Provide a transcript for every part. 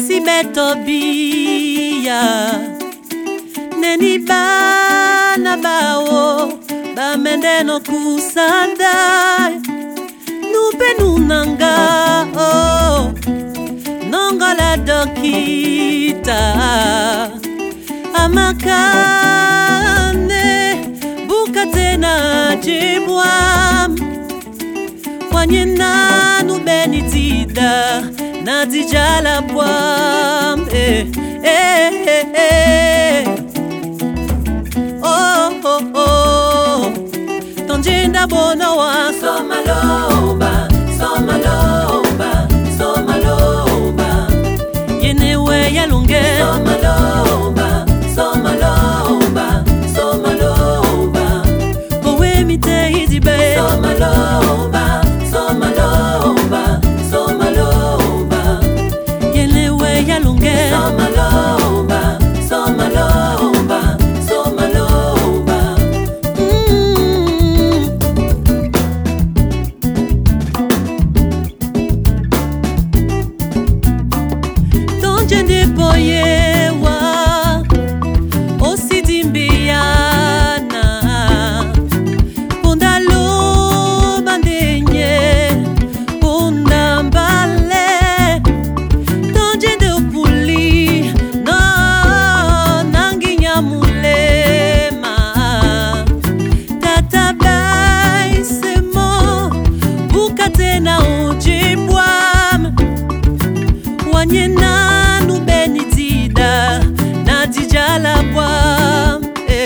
si betobia neni bana bao ba mendeno kusanda nupe nunanga oh nongola dokita amakane bukatena jibwam wanyena nubenitida nadijala bwam oh oh oh tonjenda bono wa somaloba somaloba somaloba yenewe yalunge somaloba somaloba somaloba kowe mite idibe somaloba somaloba somaloba yenewe yalunge somaloba somaloba somaloba tonjende boyewa osidimbiana pondalo bandenye pondambale tonjende upuli no nanginya mulema tatabai semo bukatena ujibwam wanyena nubenitida nadijala bwam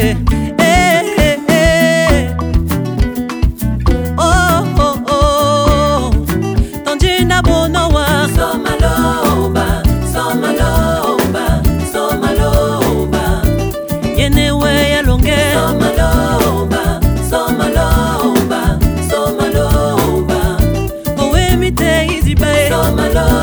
oh oh oh tonjenda bono wa somaloba somaloba somaloba yenewe yalonge somaloba somaloba somaloba owe mite izibe somaloba